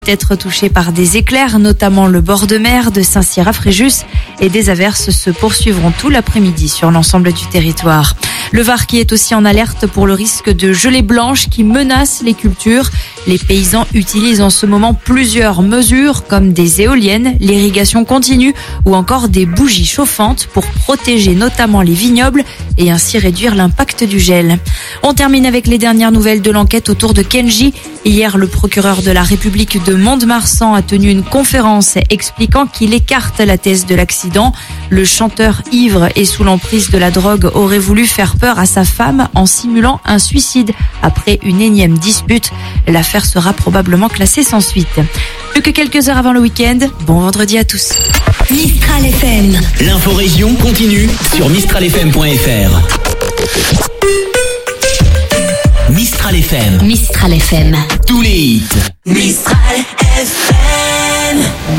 Être touché par des éclairs, notamment le bord de mer de Saint-Cyr-à-Fréjus, et des averses se poursuivront tout l'après-midi sur l'ensemble du territoire. Le Var qui est aussi en alerte pour le risque de gelée blanche qui menace les cultures. Les paysans utilisent en ce moment plusieurs mesures comme des éoliennes, l'irrigation continue ou encore des bougies chauffantes pour protéger notamment les vignobles et ainsi réduire l'impact du gel. On termine avec les dernières nouvelles de l'enquête autour de Kenji. Hier, le procureur de la République de Mont-de-Marsan a tenu une conférence expliquant qu'il écarte la thèse de l'accident. Le chanteur ivre et sous l'emprise de la drogue aurait voulu faire peur à sa femme en simulant un suicide après une énième dispute. L'affaire sera probablement classée sans suite. Plus que quelques heures avant le week-end, bon vendredi à tous. Mistral FM. L'info-région continue sur mistralfm.fr. Mistral FM. Mistral FM. Tous les hits. Mistral FM.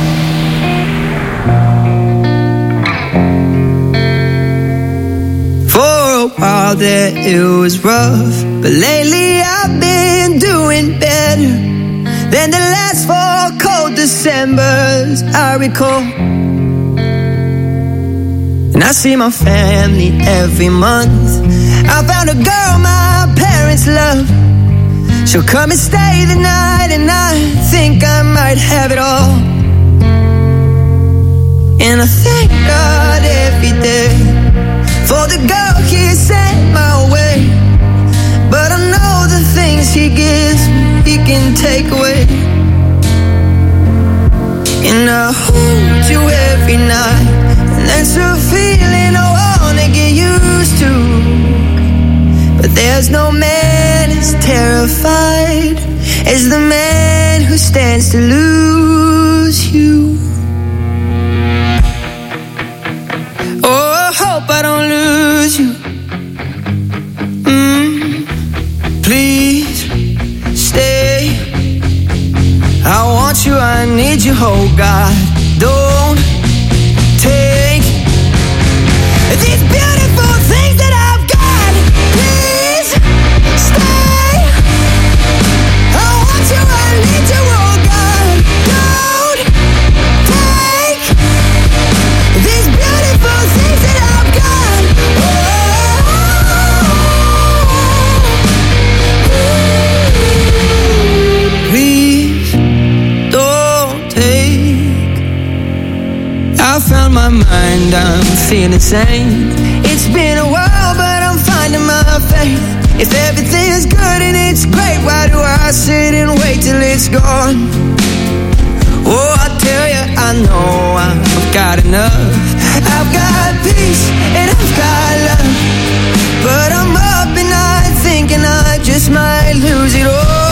For a while there it was rough, but lately I've been doing better than the last 4 cold Decembers I recall. And I see my family every month. I found a girl my parents love. She'll come and stay the night, and I think I might have it all. And I thank God every day for the girl He sent my way. But I know the things He gives me, He can take away. And I hold you every night, and that's a feeling I wanna get used to. But there's no man as terrified as the man who stands to lose you. Oh, I hope I don't lose you. Please stay. I want you, I need you, oh God. Don't take these beautiful things that I've got. Please stay. I want you, I need you, oh God. Don't take these beautiful things that I've got. Please don't take. I found my mind, I'm feeling sane. It's been a while, but I'm finding my faith. If everything's good and it's great, why do I sit and wait till it's gone? Oh, I tell you, I know I've got enough. I've got peace and I've got love, but I'm up at night thinking I just might lose it all.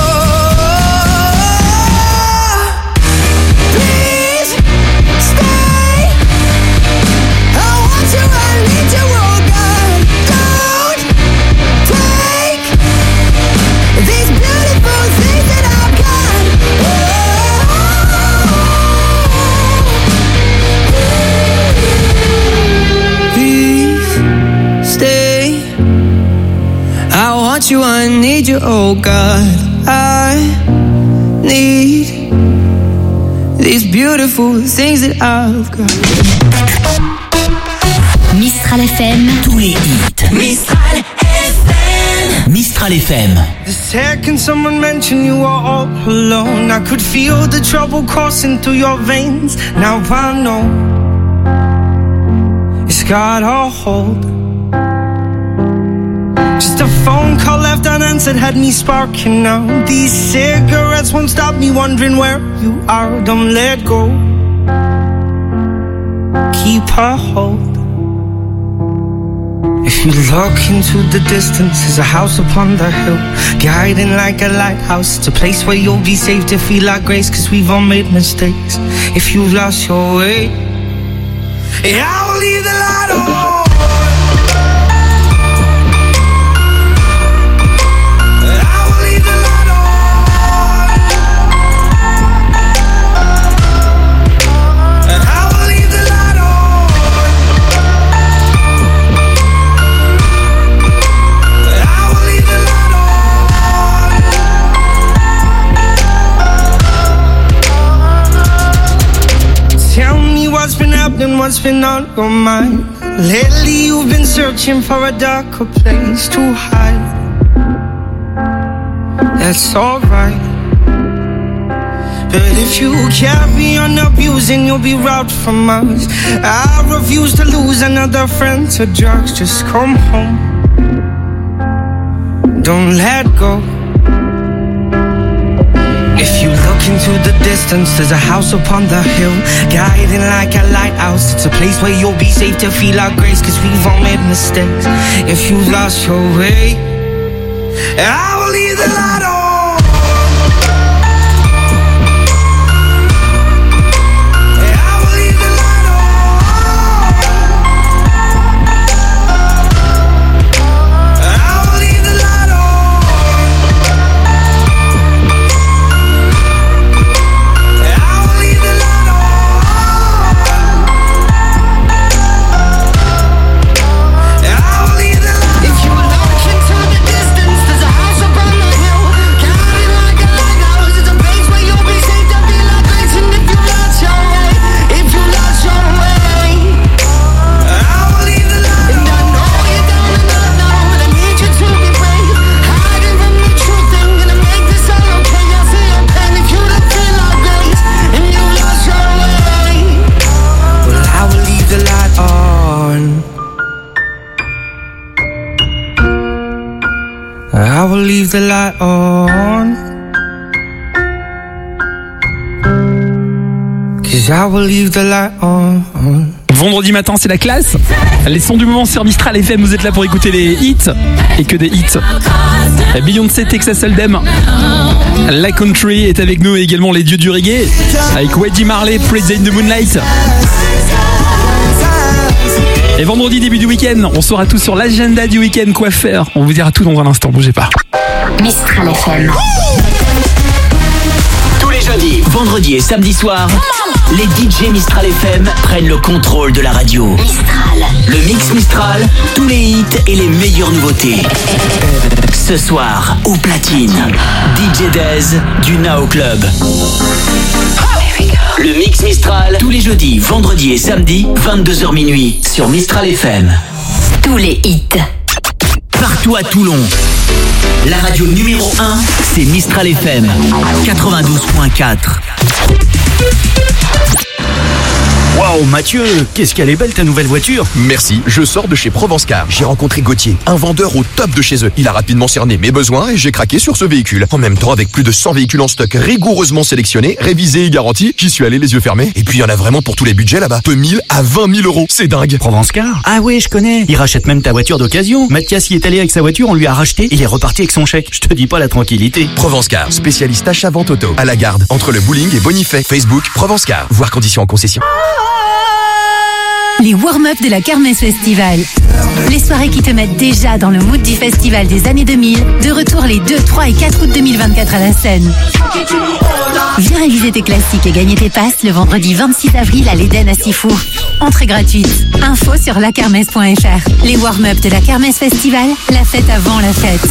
Please stay. I want you, I need you, oh God. Don't take these beautiful things that I've got. Please stay. I want you, I need you, oh God. I need these beautiful things that I've got. Mistral FM. Tous les hits. Mistral FM. Mistral FM. The second someone mentioned you were all alone, I could feel the trouble coursing through your veins. Now I know it's got a hold. Just a phone call left unanswered had me sparking now. These cigarettes won't stop me wondering where you are. Don't let go. Keep a hold. If you look into the distance, there's a house upon the hill, guiding like a lighthouse. It's a place where you'll be safe to feel like grace, cause we've all made mistakes. If you've lost your way, yeah, I will leave the light on. than what's been on your mind. Lately you've been searching for a darker place to hide. That's alright. But if you carry on abusing, you'll be robbed from us. I refuse to lose another friend to drugs. Just come home. Don't let go. If you look into the distance, there's a house upon the hill, guiding like a lighthouse. It's a place where you'll be safe to feel our grace, cause we've all made mistakes. If you've lost your way, I will leave the light on. I will leave the light on. Cause I will leave the light on. Vendredi matin, c'est la classe. Les sons du moment sur Mistral FM. Vous êtes là pour écouter les hits. Et que des hits. Beyoncé, Texas Hold'em. La Country est avec nous et également les dieux du reggae. Avec Wedgie Marley, Praise in the Moonlight. Et vendredi, début du week-end, on saura tout sur l'agenda du week-end, quoi faire. On vous dira tout dans un instant, bougez pas. Mistral FM. Tous les jeudis, vendredis et samedis soirs, les DJ Mistral FM prennent le contrôle de la radio. Mistral. Le mix Mistral, tous les hits et les meilleures nouveautés. Ce soir, au platine, DJ Dez du Now Club. Le mix Mistral, tous les jeudis, vendredis et samedis, 22h minuit, sur Mistral FM. Tous les hits. Partout à Toulon. La radio numéro 1, c'est Mistral FM 92.4. Waouh Mathieu, qu'est-ce qu'elle est belle ta nouvelle voiture. Merci, je sors de chez Provence Car. J'ai rencontré Gauthier, un vendeur au top de chez eux. Il a rapidement cerné mes besoins et j'ai craqué sur ce véhicule. En même temps, avec plus de 100 véhicules en stock rigoureusement sélectionnés, révisés et garantis, j'y suis allé les yeux fermés. Et puis il y en a vraiment pour tous les budgets là-bas. De 1000 à 20 000 euros, c'est dingue. Provence Car. Ah oui, je connais. Il rachète même ta voiture d'occasion. Mathias y est allé avec sa voiture, on lui a racheté, il est reparti avec son chèque. Je te dis pas la tranquillité. Provence Car, spécialiste achat-vente auto. À la Garde, entre le bowling et Bonifay. Facebook, Provence Car. Voir conditions en concession. Les warm-up de la Kermesse Festival. Les soirées qui te mettent déjà dans le mood du festival des années 2000, de retour les 2, 3 et 4 août 2024 à la Seine. Viens réviser tes classiques et gagner tes passes le vendredi 26 avril à l'Éden à Sifour. Entrée gratuite. Info sur lakermesse.fr. Les warm-up de la Kermesse Festival, la fête avant la fête.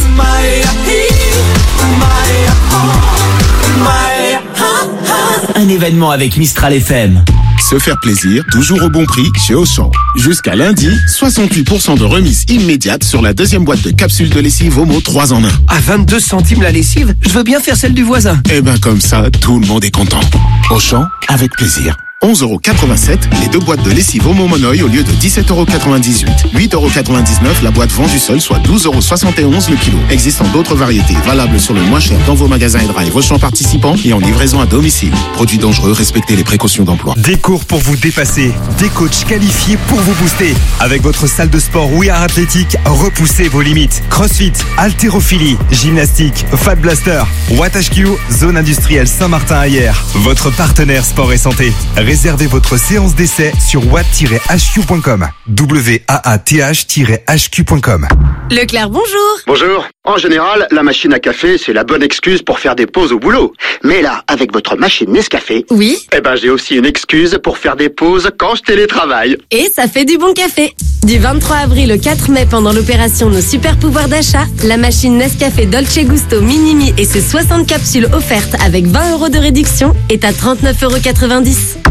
Un événement avec Mistral FM. Se faire plaisir, toujours au bon prix chez Auchan. Jusqu'à lundi, 68% de remise immédiate sur la deuxième boîte de capsules de lessive Omo 3 en 1. À 22 centimes la lessive, je veux bien faire celle du voisin. Et ben comme ça, tout le monde est content. Auchan, avec plaisir. 11,87€ les deux boîtes de lessive Omo Monoï au lieu de 17,98€. 8,99€ la boîte vendue seule, soit 12,71€ le kilo. Existant d'autres variétés, valables sur le moins cher dans vos magasins et drive Auchan participants et en livraison à domicile. Produits dangereux, respectez les précautions d'emploi. Des cours pour vous dépasser, des coachs qualifiés pour vous booster. Avec votre salle de sport We Are Athletic, repoussez vos limites. CrossFit, haltérophilie, gymnastique, Fat Blaster, Watt HQ, zone industrielle Saint-Martin-Ayer. Votre partenaire sport et santé. Réservez votre séance d'essai sur watt-hq.com. WAATH-HQ.com. Leclerc, bonjour. Bonjour. En général, la machine à café, c'est la bonne excuse pour faire des pauses au boulot. Mais là, avec votre machine Nescafé... Oui. Eh ben, j'ai aussi une excuse pour faire des pauses quand je télétravaille. Et ça fait du bon café. Du 23 avril au 4 mai, pendant l'opération Nos Super Pouvoirs d'achat, la machine Nescafé Dolce Gusto Minimi et ses 60 capsules offertes avec 20 € de réduction est à 39,90 €.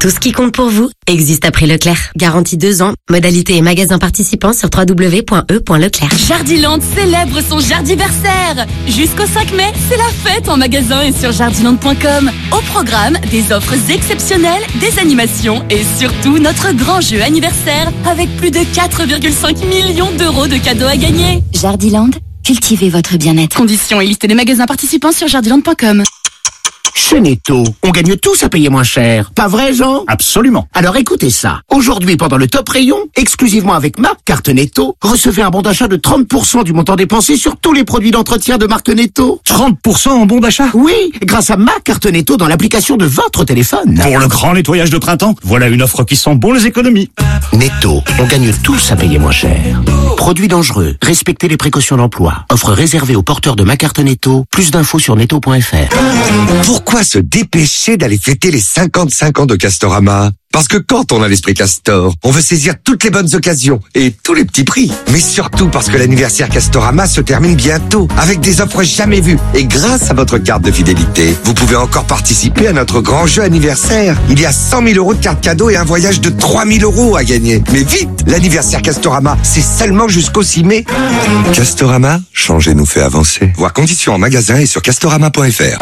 Tout ce qui compte pour vous existe à prix Leclerc. Garantie 2 ans. Modalité et magasin participants sur www.e.leclerc. Jardiland célèbre son jardiversaire. Jusqu'au 5 mai, c'est la fête en magasin et sur jardiland.com. Au programme, des offres exceptionnelles, des animations et surtout notre grand jeu anniversaire avec plus de 4,5 millions d'euros de cadeaux à gagner. Jardiland, cultivez votre bien-être. Conditions et liste des magasins participants sur jardiland.com. Chez Netto, on gagne tous à payer moins cher. Pas vrai, Jean? Absolument. Alors écoutez ça. Aujourd'hui, pendant le top rayon, exclusivement avec ma carte Netto, recevez un bon d'achat de 30% du montant dépensé sur tous les produits d'entretien de marque Netto. 30% en bon d'achat? Oui, grâce à ma carte Netto dans l'application de votre téléphone. Pour le grand nettoyage de printemps, voilà une offre qui sent bon les économies. Netto, on gagne tous à payer moins cher. Produits dangereux, respectez les précautions d'emploi. Offre réservée aux porteurs de ma carte Netto. Plus d'infos sur netto.fr. Pourquoi se dépêcher d'aller fêter les 55 ans de Castorama? Parce que quand on a l'esprit Castor, on veut saisir toutes les bonnes occasions et tous les petits prix. Mais surtout parce que l'anniversaire Castorama se termine bientôt avec des offres jamais vues. Et grâce à votre carte de fidélité, vous pouvez encore participer à notre grand jeu anniversaire. Il y a 100 000 euros de cartes cadeaux et un voyage de 3 000 euros à gagner. Mais vite, l'anniversaire Castorama, c'est seulement jusqu'au 6 mai. Castorama, changer nous fait avancer. Voir conditions en magasin et sur castorama.fr.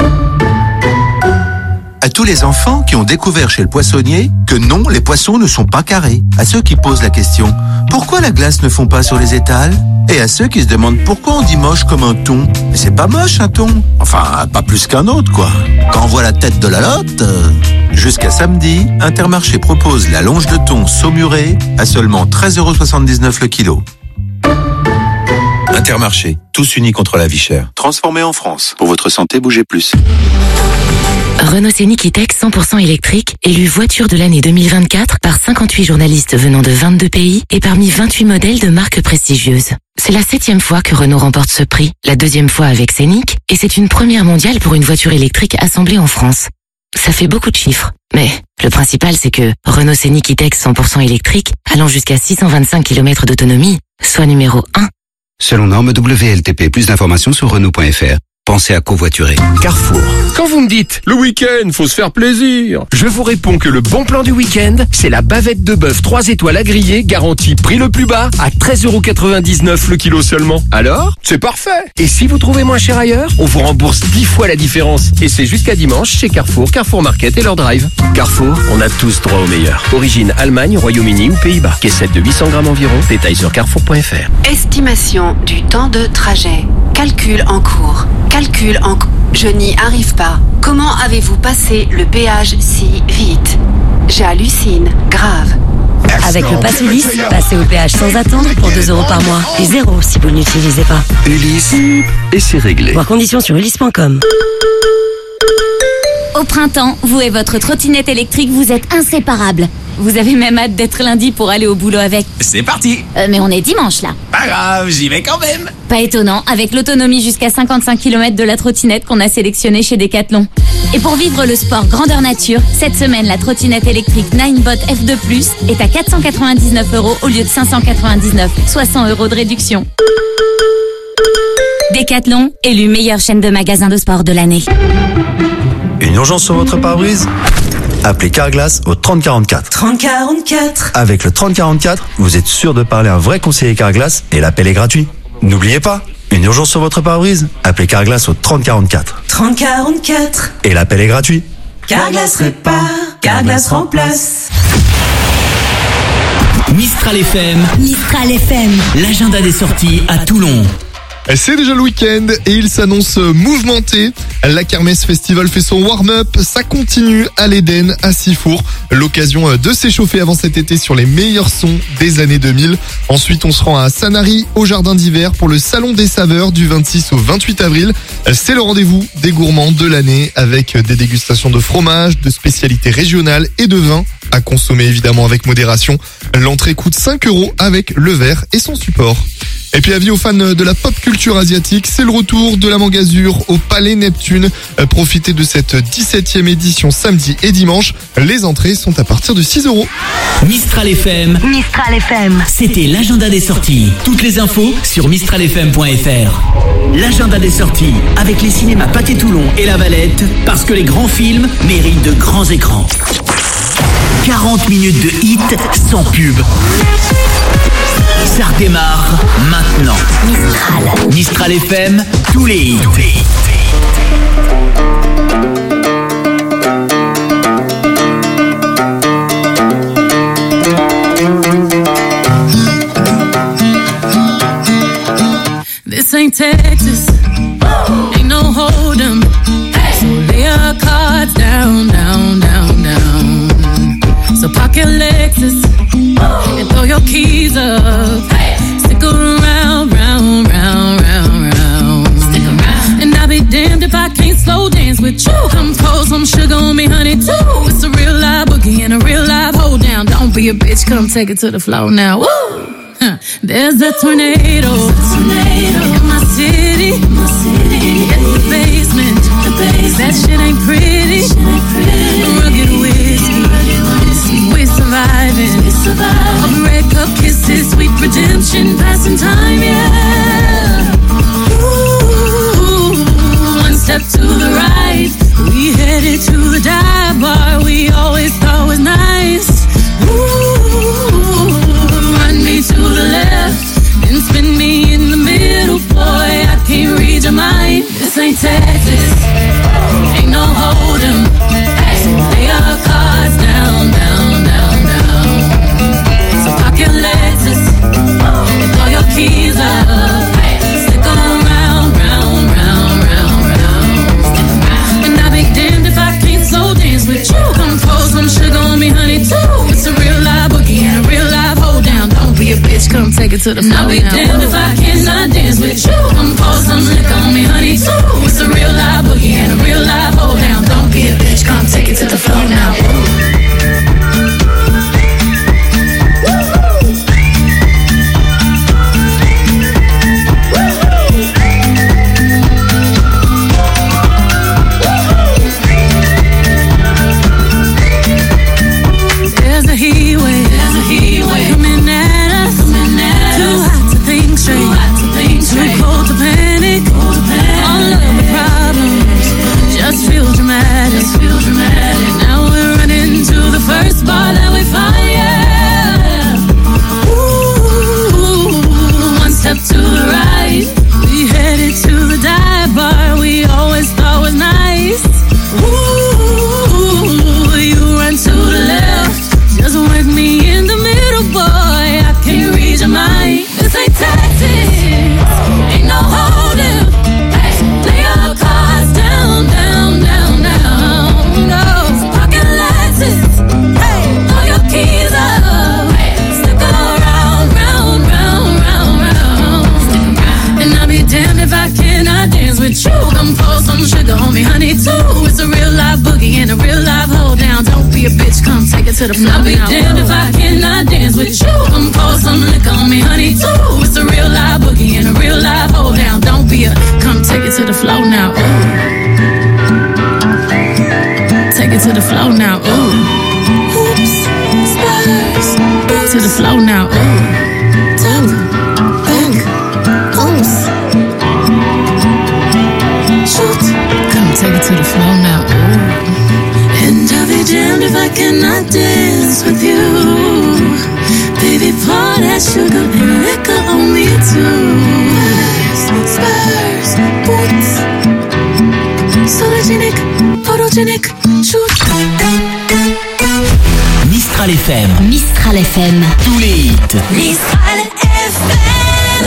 À tous les enfants qui ont découvert chez le poissonnier que non, les poissons ne sont pas carrés. À ceux qui posent la question, pourquoi la glace ne fond pas sur les étals? Et à ceux qui se demandent pourquoi on dit moche comme un thon. Mais c'est pas moche un thon. Enfin, pas plus qu'un autre, quoi. Quand on voit la tête de la lotte... Jusqu'à samedi, Intermarché propose la longe de thon saumurée à seulement 13,79 € le kilo. Intermarché, tous unis contre la vie chère. Transformé en France. Pour votre santé, bougez plus. Renault Scénic E-Tech 100% électrique, élu voiture de l'année 2024 par 58 journalistes venant de 22 pays et parmi 28 modèles de marques prestigieuses. C'est la 7e fois que Renault remporte ce prix, la 2e fois avec Scénic, et c'est une première mondiale pour une voiture électrique assemblée en France. Ça fait beaucoup de chiffres, mais le principal c'est que Renault Scénic E-Tech 100% électrique, allant jusqu'à 625 km d'autonomie, soit numéro 1. Selon norme WLTP, plus d'informations sur Renault.fr. Pensez à covoiturer. Carrefour. Quand vous me dites, le week-end, faut se faire plaisir, je vous réponds que le bon plan du week-end, c'est la bavette de bœuf 3 étoiles à griller, garantie prix le plus bas, à 13,99 € le kilo seulement. Alors, c'est parfait. Et si vous trouvez moins cher ailleurs, on vous rembourse 10 fois la différence. Et c'est jusqu'à dimanche chez Carrefour, Carrefour Market et leur drive. Carrefour, on a tous droit au meilleur. Origine Allemagne, Royaume-Uni ou Pays-Bas. Caissette de 800 grammes environ. Détails sur carrefour.fr. Estimation du temps de trajet. Calcul en cours. Je n'y arrive pas. Comment avez-vous passé le péage si vite? J'hallucine. Grave. Avec le Pass Ulysse, passez au péage sans attendre pour 2 € par mois. Et 0 si vous ne l'utilisez pas. Ulysse, et c'est réglé. Voir conditions sur ulysse.com. Au printemps, vous et votre trottinette électrique, vous êtes inséparables. Vous avez même hâte d'être lundi pour aller au boulot avec. C'est parti. Mais on est dimanche là. Pas grave, j'y vais quand même. Pas étonnant, avec l'autonomie jusqu'à 55 km de la trottinette qu'on a sélectionnée chez Decathlon. Et pour vivre le sport grandeur nature, cette semaine, la trottinette électrique Ninebot F2+, est à 499 € au lieu de 599, soit 100 € de réduction. Decathlon, élu meilleure chaîne de magasins de sport de l'année. Une urgence sur votre pare-brise? Appelez Carglass au 3044. 3044. Avec le 3044, vous êtes sûr de parler à un vrai conseiller Carglass et l'appel est gratuit. N'oubliez pas, une urgence sur votre pare-brise? Appelez Carglass au 3044. 3044. Et l'appel est gratuit. Carglass répare, Carglass remplace. Mistral FM. Mistral FM. L'agenda des sorties à Toulon. C'est déjà le week-end et il s'annonce mouvementé. La Kermesse Festival fait son warm-up. Ça continue à l'Éden, à Sifour. L'occasion de s'échauffer avant cet été sur les meilleurs sons des années 2000. Ensuite, on se rend à Sanary, au Jardin d'hiver, pour le Salon des Saveurs du 26 au 28 avril. C'est le rendez-vous des gourmands de l'année avec des dégustations de fromage, de spécialités régionales et de vins à consommer évidemment avec modération. L'entrée coûte 5 € avec le verre et son support. Et puis avis aux fans de la pop culture asiatique, c'est le retour de la Mangazur au Palais Neptune. Profitez de cette 17e édition samedi et dimanche. Les entrées sont à partir de 6 €. Mistral FM. Mistral FM. C'était l'agenda des sorties. Toutes les infos sur mistralfm.fr. L'agenda des sorties avec les cinémas Pathé Toulon et La Valette, parce que les grands films méritent de grands écrans. 40 minutes de hit sans pub. Ça redémarre maintenant. Mistral FM, tous les hits. This ain't Texas, ain't no hold'em. So lay your cards down, down, down, down. So park your Lexus and throw your keys up. Stick around, round, round, round, round. Stick around. And I'll be damned if I can't slow dance with you. Come pour some sugar on me, honey, too. It's a real live boogie and a real live hold down. Don't be a bitch, come take it to the floor now. Woo! There's a tornado in my city. In the basement. That shit ain't pretty. Rugged whiskey. We're surviving. A red cup kisses, sweet redemption, passing time, yeah. Ooh, one step to the right. We headed to the dive bar we always thought was nice. Ooh, run me to the left, then spin me in the middle, boy, I can't read your mind. This ain't Texas, ain't no hold'em. So lay your cards down, down, down, down. So park your Lexus and throw your keys up. Stick around, round, round, round, round. And I'll be damned if I can't slow dance with you. Come pour some sugar on me, honey, too. It's a real live boogie and a real live hold down. Don't be a bitch, come take it to the floor. I'll be damned if I cannot dance with you. Come pour some liquor on me, honey, too. It's a real live boogie and a real live hold down. Don't be a bitch, come take it to the floor now. There's a heat wave coming at us. Too hot to think straight, too cold to panic. All of the problems just feel dramatic. Now we're running to the first bar that we find, yeah. Ooh, one step to the right. We headed to the dive bar we always thought was nice. Ooh, you run to the left, just whack me in the middle, boy, I can't read your mind. This ain't Texas, ain't no hold'em. Lay your cards down, down, down, down. No, pocket Lexus, throw your keys up. Stick around, round, round, round, round. And I'll be damned if I cannot dance with you. Come pour some sugar on me, honey, too. It's a real live boogie and a real live hold down. Don't be a bitch, come take it to the floor. I'll be damned if I cannot dance with you. Come pour some liquor on me, honey, too. It's a real live boogie and a real live hold down. Don't be a, come take it to the floor now. Ooh. Take it to the floor now. Ooh. Oops, Spurs. To the floor now. Ooh. Oops. Shoot. Come take it to the floor now. Ooh. And I'll be damned if I cannot dance with you. Baby, pour that sugar and liquor on me too. Spurs, boots, sologenic, photogenic, shoot. Mistral FM. Mistral FM. Tous les hits. Mistral FM.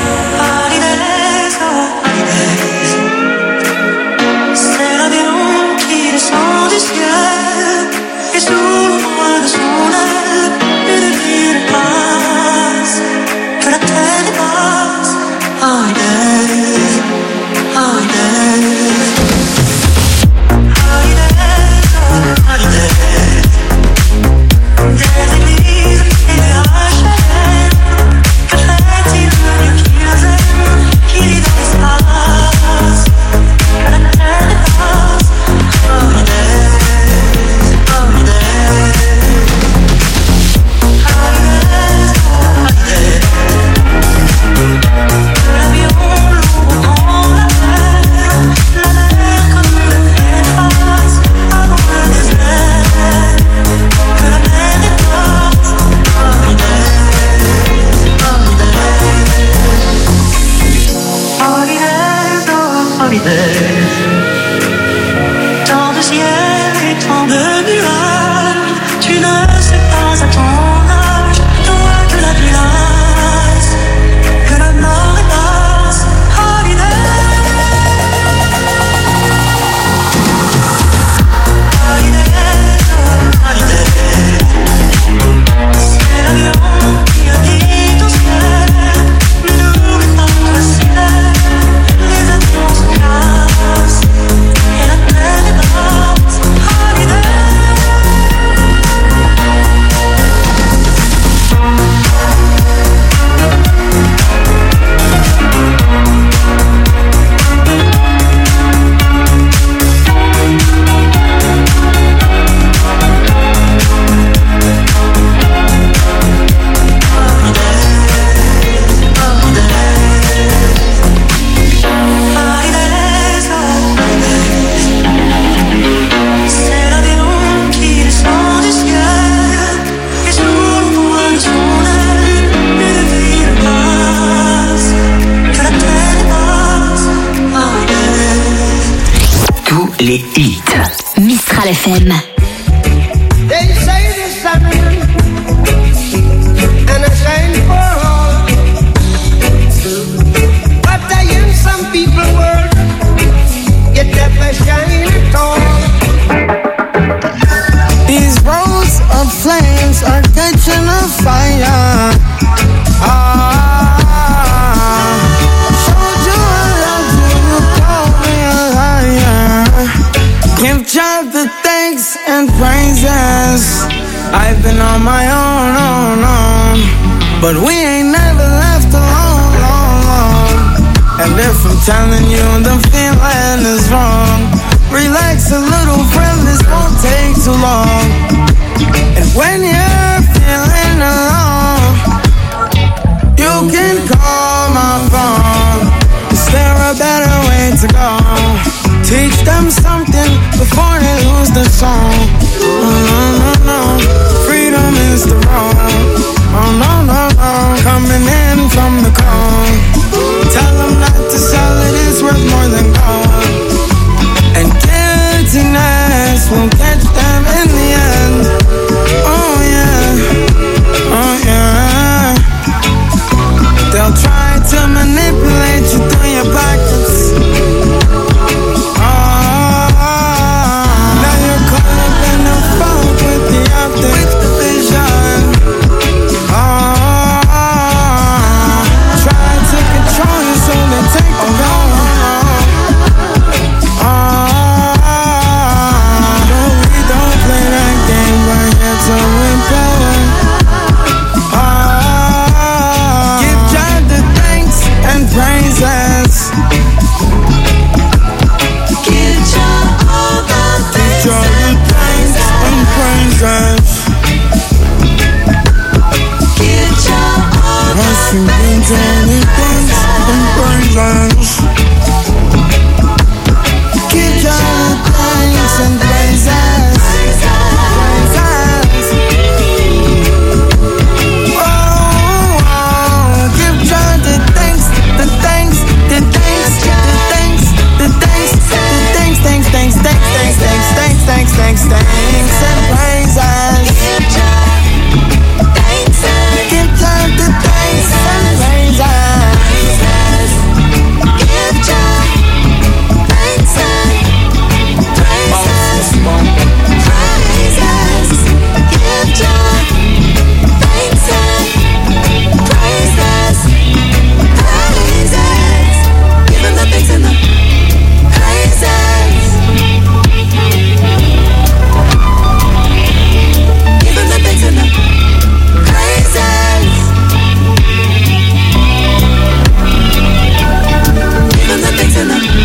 C'est l'avion qui descend du ciel et sous l'ombre de son aile, une ville passe, que la terre dépasse. Holidays, holidays, holidays, holidays. Des églises et des HLM. temps de nuages. Tu ne sais pas à ton âge, toi que la vie lasse, que la mort est basse. Holiday, c'est l'avion qui habite au ciel. N'oublie pas le ciel, les avions se cassent et la terre est basse. Holiday. C'est l'avion qui descend du ciel et sous le poids de son aile, une ville passe, que la terre est basse. Tous les hits. Mistral FM. They say there's something, and I shine for all. But I am some people world, yet never shine at all. These roads of flames are catching a fire. Showed you I love you, you call me a liar. Give God the thanks and praises. I've been on my own, but we ain't never left alone. And if I'm telling you the feeling is wrong, relax a little, friend, this won't take too long. And when you're feeling alone, you can call my phone. Is there a better way to go? Teach them something before they lose the song. Oh, no. Freedom is the road. Oh, no. Coming in from the cold. Tell them not to sell it, it's worth more than gold. And guiltiness will catch them in the end. Oh, yeah. They'll try to manipulate you through your pockets. Now you're caught up in the fog with the optics, with the vision. Try to control you so they take the goal. No, we don't play that game, but here to win power. Give God the thanks and praises. Give God all the thanks and praises. Give God all the thanks and praises. Give God the thanks and praises. Oh, give God the thanks, the thanks, the thanks, the thanks, the thanks, the thanks, thanks, thanks, thanks, thanks, thanks, thanks, thanks, thanks, and praises. Give God the thanks and praises. Give God thanks and praises. Praises. Give God thanks and praises. Praises. Give him the thanks and the praises. Give him the thanks and the praises. Give him the thanks and the praises.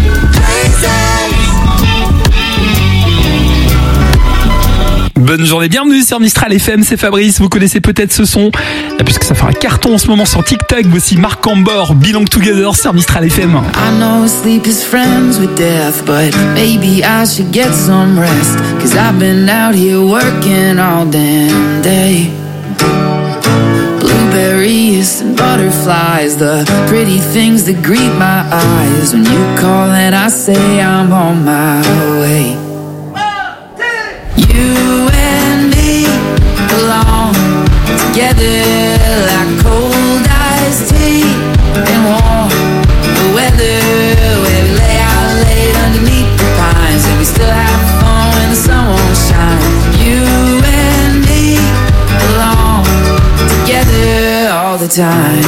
Bonne journée, bienvenue sur Mistral FM, c'est Fabrice, vous connaissez peut-être ce son, puisque ça fait un carton en ce moment sur TikTok. Voici Marc Cambor, Belong Together sur Mistral FM. I know sleep is friends with death, but maybe I should get some rest, 'cause I've been out here working all damn day. Blueberries and butterflies, the pretty things that greet my eyes. When you call and I say I'm on my way. 1, 2, belong together like cold iced tea and warm weather, where we lay out late underneath the pines, and we still have fun when the sun won't shine. You and me belong together all the time.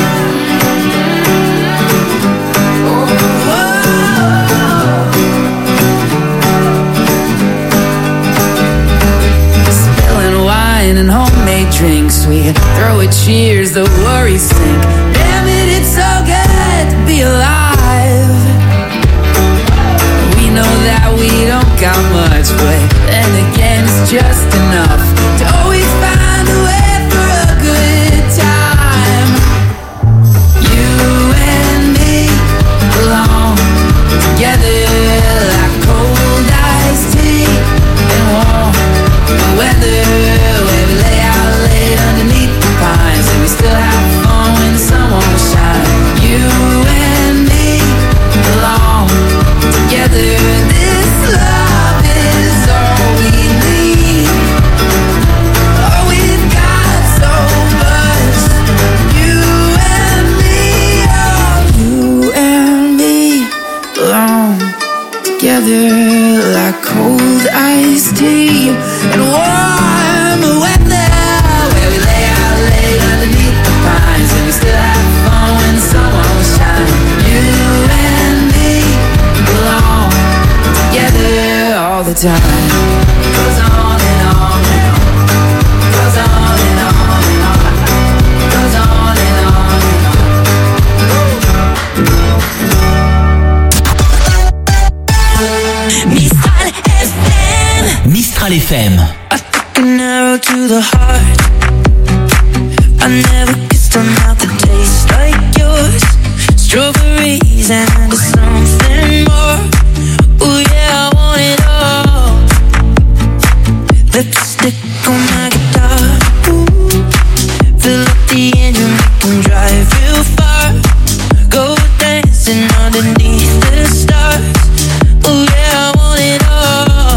And homemade drinks, we throw a cheers, the worries sink. Damn it, it's so good to be alive. We know that we don't got much, but then again it's just enough to always find a way for a good time. You and me belong together like cold iced tea and warm weather. We still have fun when the sun won't shine. You and me belong together. This love is all we need. Oh, we've got so much. You and me, oh, you and me belong together like cold iced tea and warm weather. And we still have fun when the sun won't shine. You and me belong together all the time. Goes on and on and on. Goes on and on and on. Goes on and on and on. Mistral FM. Mistral FM. I took an arrow to the heart. I never kissed a mouth that tastes like yours. Strawberries and something more. Ooh yeah, I want it all. Lipstick on my guitar. Ooh. Fill up the engine, we can drive real far. Go dancing underneath the stars. Ooh yeah, I want it all.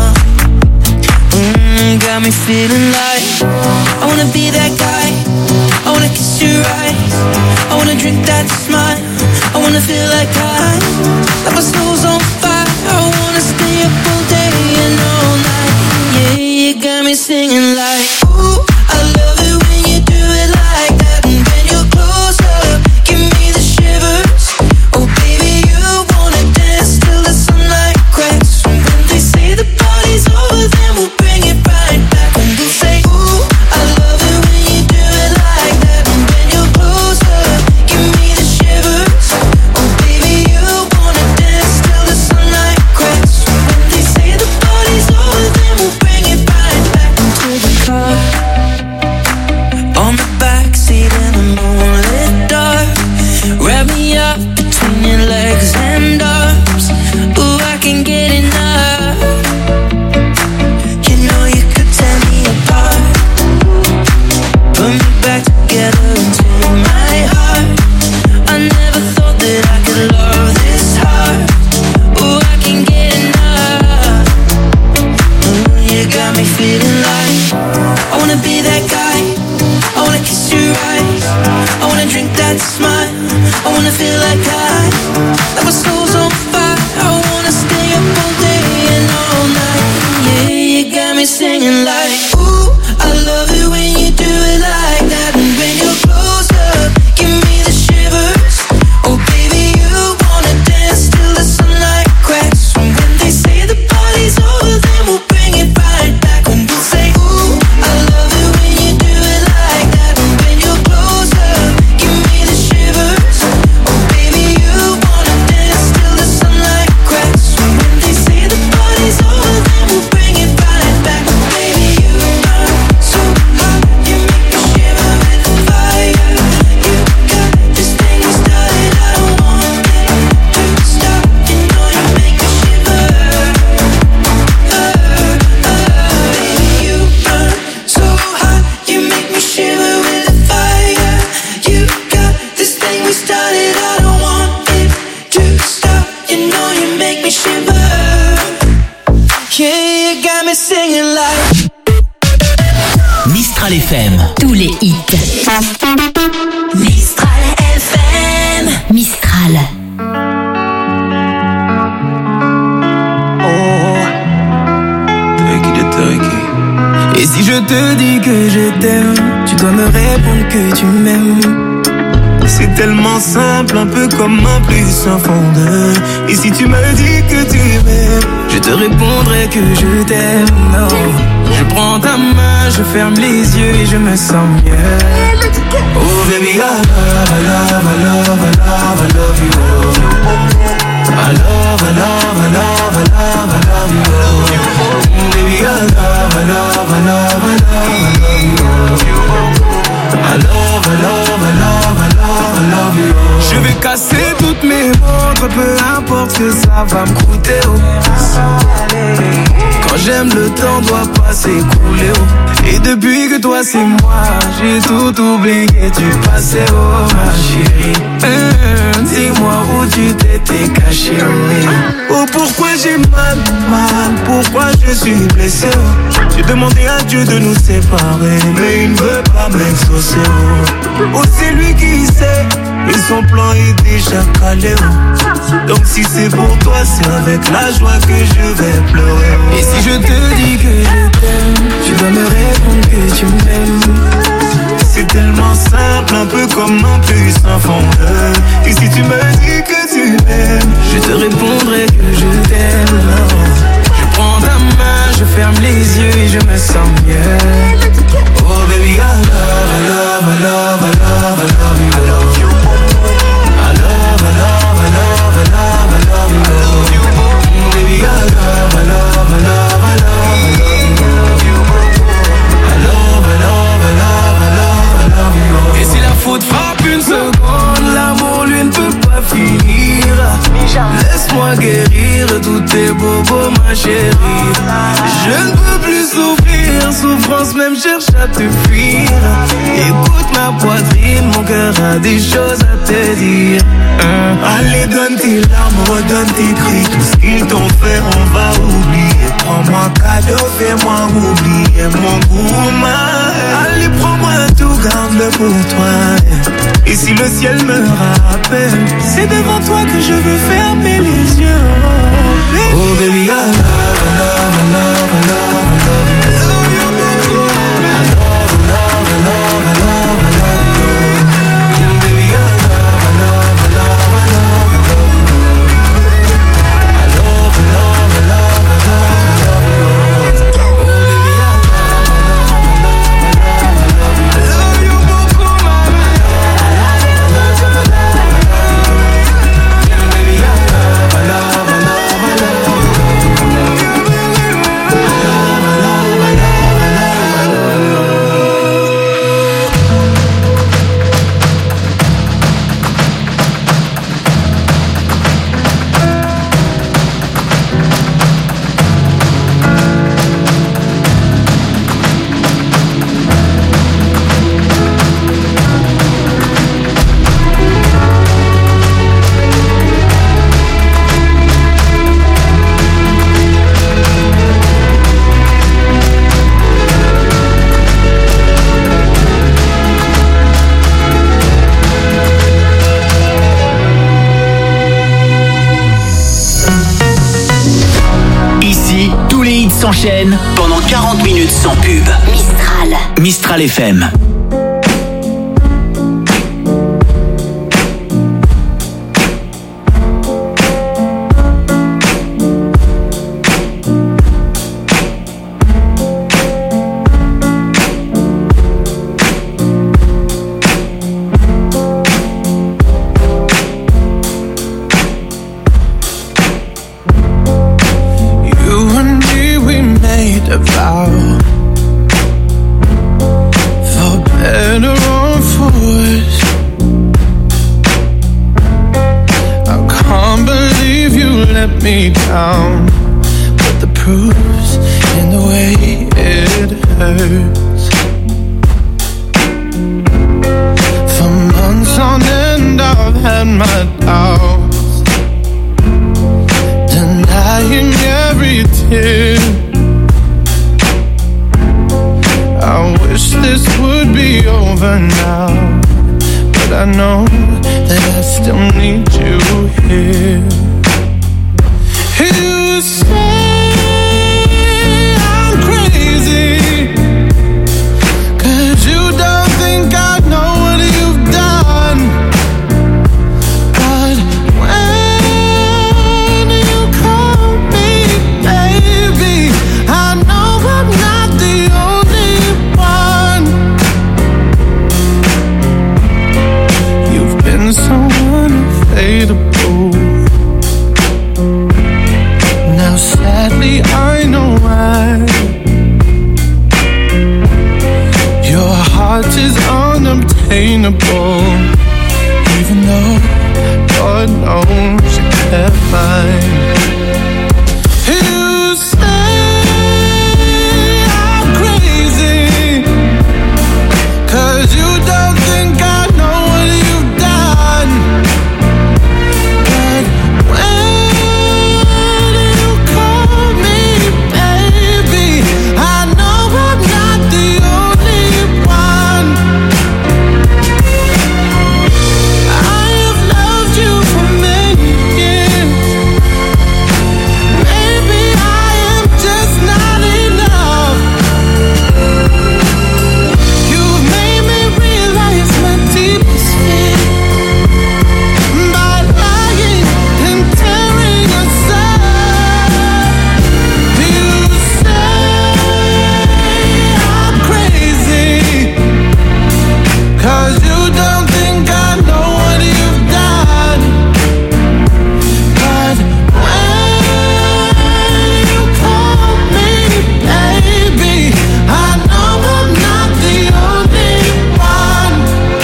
Got me feeling like I wanna be that guy. I wanna kiss your eyes. I wanna drink that smile. I wanna feel like my soul's on fire. I wanna stay up all day and all night. Yeah, you got me singing like, ooh, I love it when you do it like that. And when you're close up, give me the shivers. Oh baby, you wanna dance till the sunlight cracks. And when they say the party's over, then we'll bring it right back. And we'll say, ooh, I love it when you do it like that. And when you're close up, give me the shivers. Oh baby, you wanna dance till the sunlight cracks. And when they say the party's over, then we'll bring it right back into the car. On the backseat in the moonlit dark. Wrap me up between your legs and arms. Ooh, I can get enough. You know you could tear me apart. Put me back together and take my heart. I never thought that I could love this hard. Ooh, I can get enough. Ooh, you got me feeling like I wanna be that guy. I wanna kiss your eyes. I wanna drink that smile. I wanna feel like my soul's on fire. I wanna stay up all day and all night. Yeah, you got me singing like, ooh, I love it when you do it like that. And when you're close up, give me the shivers. Oh baby, you wanna dance till the sunlight cracks. And when they say the party's over, then we'll bring it right back. And we'll say, ooh, I love it when you do it like that. And when you're close up, give me the shivers. Oh baby, you wanna dance till the sunlight cracks. And when they say the party's over, then we'll bring it right back. Baby, you burn so hot, you make me shiver with the fire. You got this thing we started, I don't want it to stop. You know you make me shiver. Baby, you burn so hot, you make me shiver with the fire. You got this thing we started, I don't want it to stop. You know you make me shiver. Yeah, you got me singing like Mistral FM. Tous les hits. Mistral FM. Mistral. Et si je te dis que je t'aime, tu dois me répondre que tu m'aimes. C'est tellement simple, un peu comme un plus un fond de. Et si tu me dis que tu m'aimes, je te répondrai que je t'aime. Non. Je prends ta main, je ferme les yeux et je me sens mieux. Oh baby, I love, I love, I love, I love, I love you. I love, I love, I love, I love, I love you. Baby, I love, I love, I love, I love, I love you. I love, I love, I love, I love, I love you. Je vais casser toutes mes montres, peu importe ce que ça va me coûter. Oh. Quand j'aime, le temps doit pas s'écouler. Oh. Et depuis que toi c'est moi, j'ai tout oublié, tu passais, oh ma chérie. Dis-moi où tu t'étais caché. Oh pourquoi j'ai mal, pourquoi je suis blessé. Oh. J'ai demandé à Dieu de nous séparer, mais il ne veut pas m'exaucer. Oh c'est lui qui sait, et son plan est déjà calé. Oh. Donc si c'est pour toi, c'est avec la joie que je vais pleurer. Oh. Et si je te dis que je t'aime, tu dois me répondre que tu m'aimes. C'est tellement simple, un peu comme un plus un fond de. Et si tu me dis que tu m'aimes, je te répondrai que je t'aime. Je prends ta main, je ferme les yeux et je me sens mieux. Oh baby, I love, I love, I love, I love, I love you. I love, I love, I love, I love, I love you. Baby, I love, I love, I love, I love, I love you. I love, I love, I love, I love, I love you. Et si la faute frappe une seconde, l'amour lui ne peut pas finir. Laisse-moi guérir tous tes bobos, ma chérie. Je ne peux plus souffrir, souffrance même cherche à te fuir. Écoute ma poitrine, mon cœur a des choses à te dire. Allez donne tes larmes, redonne tes cris. Tout ce qu'ils t'ont fait on va oublier. Prends-moi cadeau, fais-moi oublier mon goût. Allez prends-moi tout, garde-le pour toi. Et si le ciel me rappelle, c'est devant toi que je veux fermer les yeux. Oh baby, I love, I love, I love, I love, I love you. I love you, I love, I love, I love, I love, I love you. Baby, I love, I love, I love, I love, I love you. I love, I love, I love, I love, I love you. Oh baby, I love, I love, I love, I love you beaucoup, mama. S'enchaîne pendant 40 minutes sans pub. Mistral FM. Wish that be over now, but I know that I still need you here. You say I'm crazy, 'cause you don't think I know what you've done. But when you call me baby, I know I'm not the only one. You've been so unavailable. Now sadly I know why. Your heart is unobtainable, even though God knows you kept mine. You say I'm crazy, 'cause you don't think I know what you've done. But when you call me baby, I know I'm not the only one. I have loved you for many years. Maybe I am just not enough. You've made me realize my deepest fear by lying and tearing us up. You say I'm crazy, 'cause you don't think I know what you've done. But when you call me baby, I know I'm not the only one.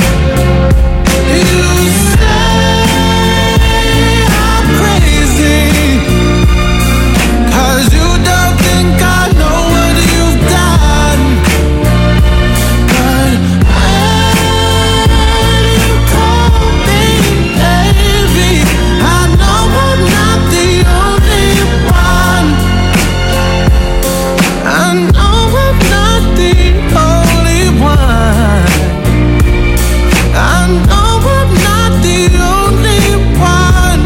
You say I'm crazy, 'cause you don't think I know what you've done. But when you call me baby, I know I'm not the only one. I know I'm not the only one. I know I'm not the only one.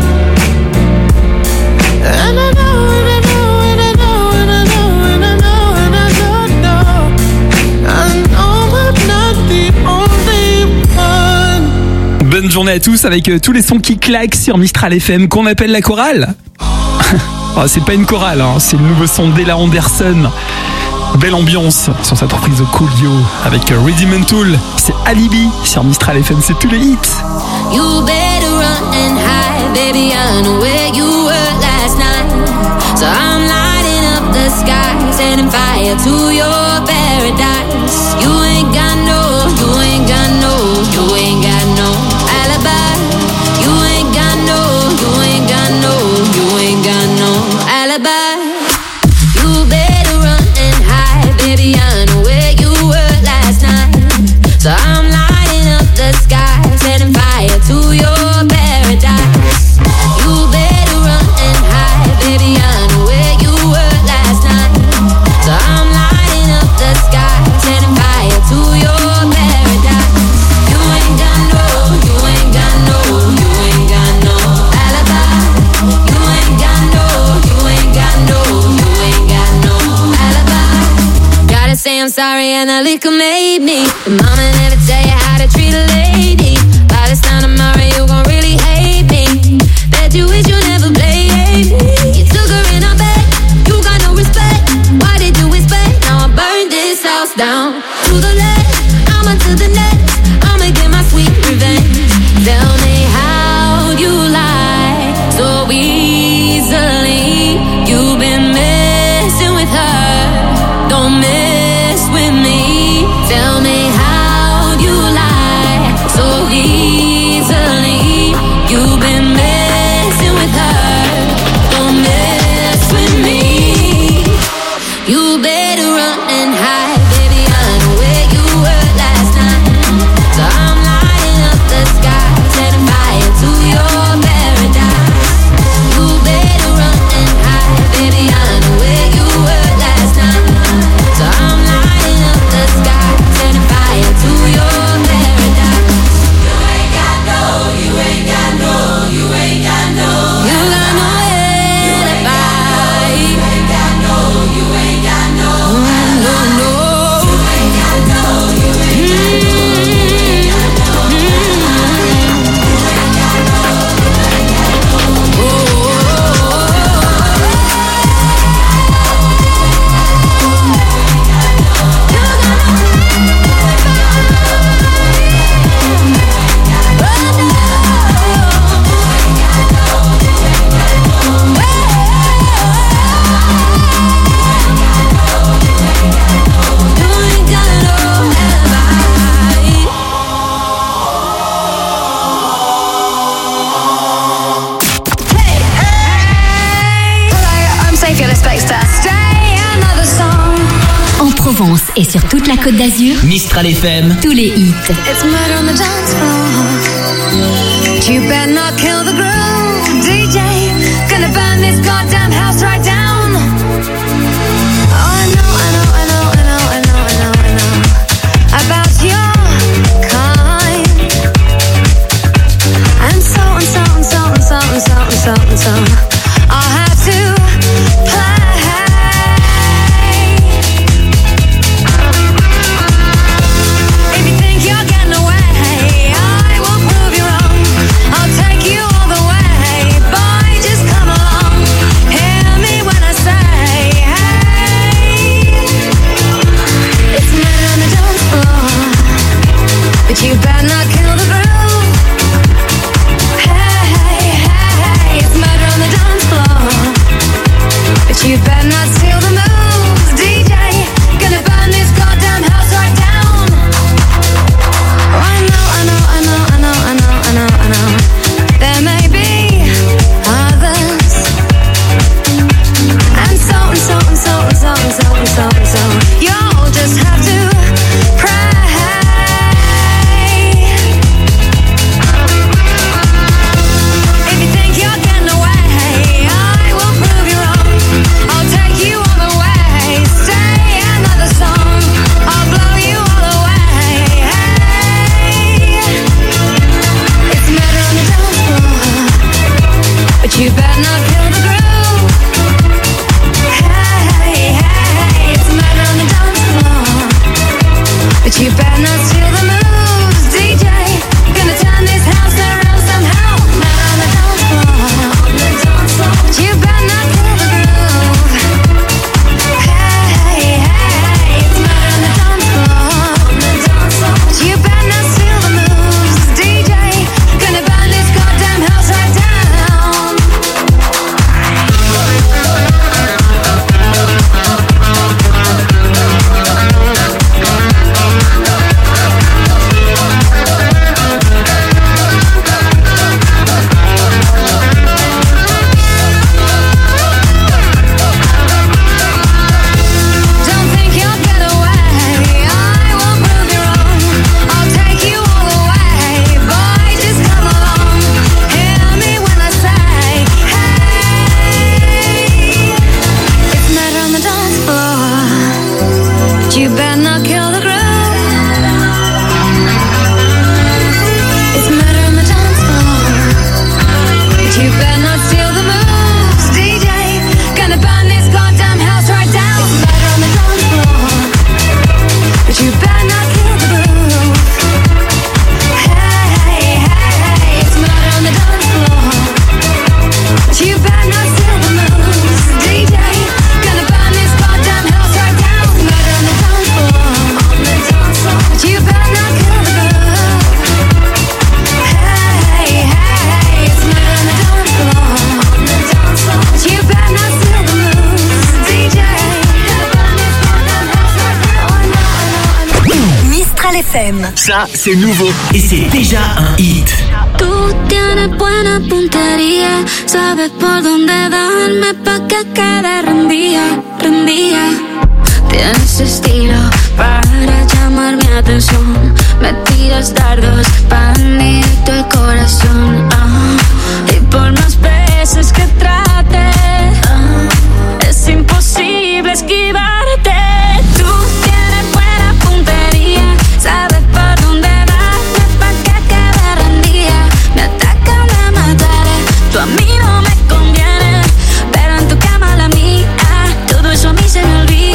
And I know, and I know, and I know, and I know, and I know, and I know. I know I'm not the only one. Bonne journée à tous avec tous les sons qui claquent sur Mistral FM qu'on appelle la chorale. Oh, c'est pas une chorale, hein, c'est le nouveau son d'Ella Anderson. Belle ambiance sur cette reprise de Coolio avec Rhythm & Tool. C'est Alibi sur Mistral FM, c'est tous les hits. You better run and hide, baby, I know where you were last night. So I'm lighting up the sky, setting fire to your paradise. You ain't got no, you ain't got no, you ain't got no alibi. You ain't got no, you ain't got no, you ain't got no alibi. You better run and hide, baby, I know where you were last night. So I'm lighting up the sky, setting fire to your paradise. You better run and hide, baby, I know where you were last night. So I'm lighting up the sky, setting fire to your paradise. You ain't got no, you ain't got no, you ain't got no alibi. You ain't got no, you ain't got no, you ain't got no alibi. Gotta say I'm sorry and the liquor made me. The mama never tell you how to treat a lady. By this time tomorrow you gon' really hate me. Bet you wish you never played me. You took her in her bed, you got no respect. Why did you expect? Now I burned this house down to the left. I'm onto the next. I'ma get my sweet revenge. Tell me how you lie so easily. You've been messing with her, don't mess with me. Tell me how you lie so easily. You've been messing with her, don't mess with me. You better run and hide, baby, I know where you were last night. Provence et sur toute la Côte d'Azur, Mistral FM, tous les hits. It's murder on the dance floor. You better not kill the groove, DJ. Gonna burn this goddamn house right down. Oh, I know about your kind. And so I'll have to play. You better not kill the groove. Hey, it's murder on the dance floor. But you better not steal the moves, DJ. Gonna burn this goddamn house right down. Oh, I know. There may be others. And so you'll just have to pray. You better not kill the groove. Hey, it's murder on the dance floor. But you better not steal the moves, DJ. Gonna turn this house around somehow. Murder on the dance floor. But you better not kill the groove. Hey, it's murder on the dance floor. But you better not steal the moves, DJ. Gonna burn this goddamn house right down. You better not kill the groove. It's murder on the dance floor. But you better not steal the moves, DJ. Gonna burn this goddamn house right down. It's murder on the dance floor. But you better not kill the groove. Hey, it's murder on the dance floor. But you better not steal the moves, DJ. Gonna burn this goddamn house right down. It's murder on the dance floor. But you better not kill the groove. Hey, it's murder on the dance floor. But you better not steal the moves, DJ. Gonna burn this goddamn house right down. Mistral FM. Ça, c'est nouveau et c'est déjà un hit. Tú tienes buena puntería, sabes por dónde darme pa' que quede rendida. Tienes estilo para llamar mi atención. Me tiras dardos pa' hundirte el corazón. Y por más veces que trate, es imposible esquivarte. Tú tienes buena puntería, sabes por dónde darme pa' que quede rendida. Me atacan, me mataré. Tú a mí no me conviene, pero en tu cama la mía. Todo eso a mí se me olvida.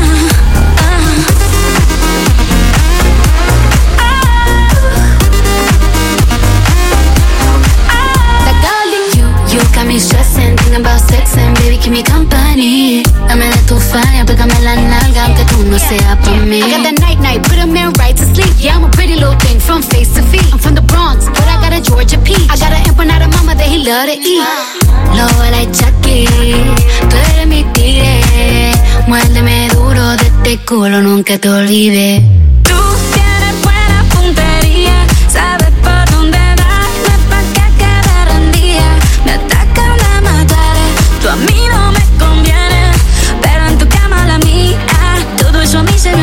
Got me stressing, thinking about sex and baby, keep me company. Dame de tu falla, pégame la nalga, aunque tú no seas por mí. I got that night, put a man right to sleep. Yeah, I'm a pretty little thing from face to feet. I'm from the Bronx, but I got a Georgia peach. I got an empanada mama that he love to eat. Lobo like Chucky, tú eres mi tigre. Muérdeme duro de este culo, nunca te olvides. Tú tienes buena puntería, sabes por dónde darme pa' que quede rendida. Me atacan, me mataré. Tú a mí no me conviene, pero en tu cama la mía. Todo eso a mí se me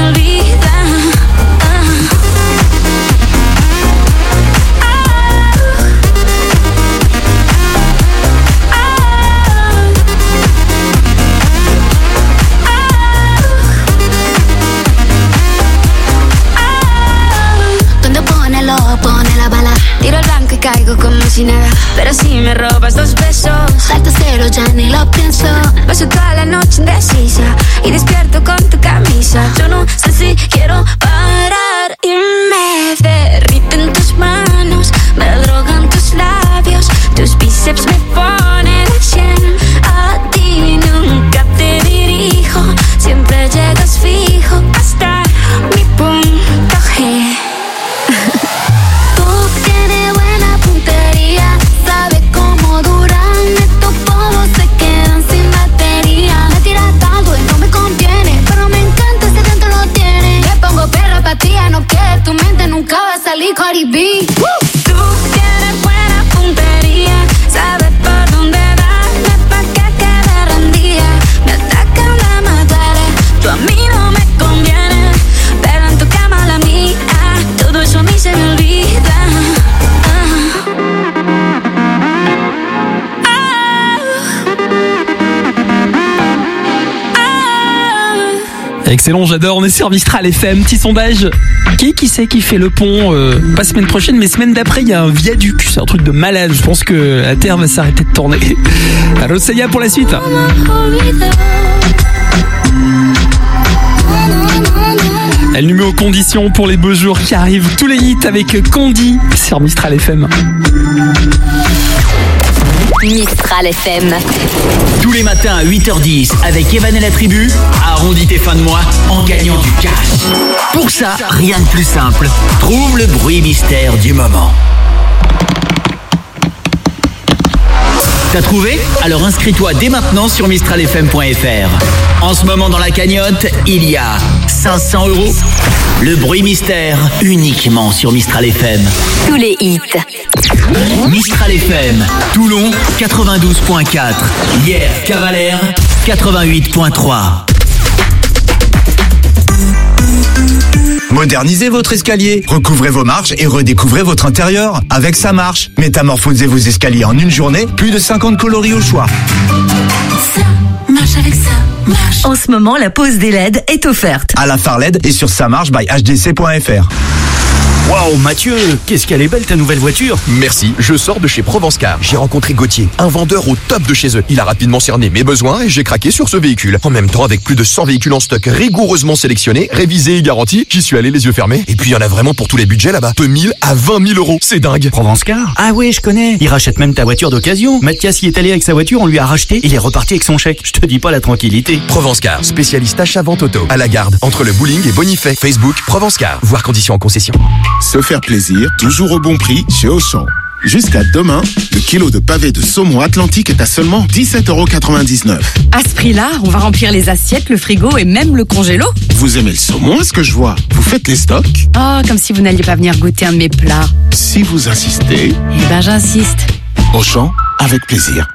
casi nada, pero si me robas 2 besos, salto cero, ya ni lo pienso. Paso toda la noche indecisa y despierto con tu camisa. Yo no sé si quiero parar y me derriten tus manos, me drogan tus labios, tus bíceps me ponen a 100. A ti nunca te dirijo, siempre llegas fijo hasta mi punto G. Tú tienes buena puntería, sabes cómo duran estos polvos, se quedan sin batería. Me tiras tanto y no me conviene, pero me encanta ese dentro lo tiene. Le pongo perra pa' ti, no que tu mente nunca va a salir Cardi B. Tú tienes buena puntería, sabes por dónde darme pa' que quede rendida. Me atacan a matar, tú a mí no me conviene, pero en tu cama la mía, todo eso a mí se me olvida. Excellent, j'adore, on est sur Mistral FM, petit sondage. Qui c'est qui fait le pont pas semaine prochaine, mais semaine d'après, il y a un viaduc, c'est un truc de malade, je pense que la Terre va s'arrêter de tourner. Alors Saya pour la suite. Elle nous met aux conditions pour les beaux jours qui arrivent, tous les hits avec Candy sur Mistral FM. Mistral FM. Tous les matins à 8h10 avec Evan et la tribu, arrondis tes fins de mois en gagnant du cash. Pour ça, rien de plus simple. Trouve le bruit mystère du moment. T'as trouvé? Alors inscris-toi dès maintenant sur mistralfm.fr. En ce moment dans la cagnotte, il y a 500 €. Le bruit mystère uniquement sur Mistral FM. Tous les hits. Mistral FM, Toulon 92.4, Hier Cavalère 88.3. Modernisez votre escalier, recouvrez vos marches et redécouvrez votre intérieur. Avec Sa Marche, métamorphosez vos escaliers en une journée, plus de 50 coloris au choix. Ça marche avec ça. Marche. En ce moment, la pause des LED est offerte. À la phare LED et sur samarche by hdc.fr. Waouh, Mathieu, qu'est-ce qu'elle est belle ta nouvelle voiture. Merci, je sors de chez Provence Car. J'ai rencontré Gauthier, un vendeur au top de chez eux. Il a rapidement cerné mes besoins et j'ai craqué sur ce véhicule. En même temps, avec plus de 100 véhicules en stock rigoureusement sélectionnés, révisés et garantis, j'y suis allé les yeux fermés. Et puis il y en a vraiment pour tous les budgets là-bas. De 1000 à 20 000 €, c'est dingue. Provence Car. Ah oui, je connais. Il rachète même ta voiture d'occasion. Mathias y est allé avec sa voiture, on lui a racheté, il est reparti avec son chèque. Je te dis pas la tranquillité. Provence Car, spécialiste achat-vente auto. À la Garde, entre le bowling et Bonifay. Facebook, Provence Car. Voir conditions en concession. Se faire plaisir, toujours au bon prix chez Auchan. Jusqu'à demain, le kilo de pavé de saumon Atlantique est à seulement 17,99 €. À ce prix-là, on va remplir les assiettes, le frigo et même le congélo. Vous aimez le saumon, est-ce que je vois? Vous faites les stocks? Oh, comme si vous n'alliez pas venir goûter un de mes plats. Si vous insistez... Eh ben, j'insiste. Auchan, avec plaisir.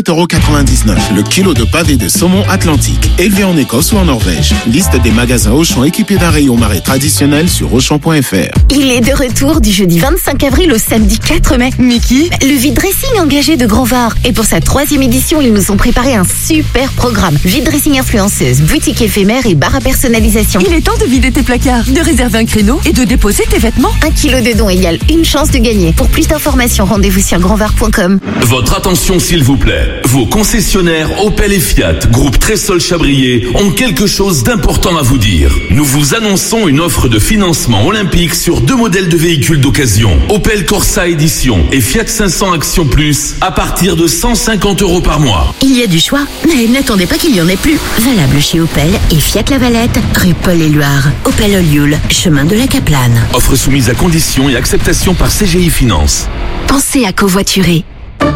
17,99 € le kilo de pavé de saumon Atlantique, élevé en Écosse ou en Norvège. Liste des magasins Auchan équipés d'un rayon marais traditionnel sur Auchan.fr. Il est de retour du jeudi 25 avril au samedi 4 mai. Mickey, le vide dressing engagé de Grand Var. Et pour sa 3e édition, ils nous ont préparé un super programme. Vide dressing influenceuse, boutique éphémère et bar à personnalisation. Il est temps de vider tes placards, de réserver un créneau et de déposer tes vêtements. 1 kilo de dons égale une chance de gagner. Pour plus d'informations, rendez-vous sur grandvar.com. Votre attention s'il vous plaît. Vos concessionnaires Opel et Fiat, groupe Tressol-Chabrier, ont quelque chose d'important à vous dire. Nous vous annonçons une offre de financement olympique sur 2 modèles de véhicules d'occasion. Opel Corsa Edition et Fiat 500 Action Plus à partir de 150 € par mois. Il y a du choix, mais n'attendez pas qu'il y en ait plus. Valable chez Opel et Fiat Lavalette, rue Paul-Éluard. Opel Olioul, chemin de la Caplane. Offre soumise à conditions et acceptation par CGI Finance. Pensez à covoiturer.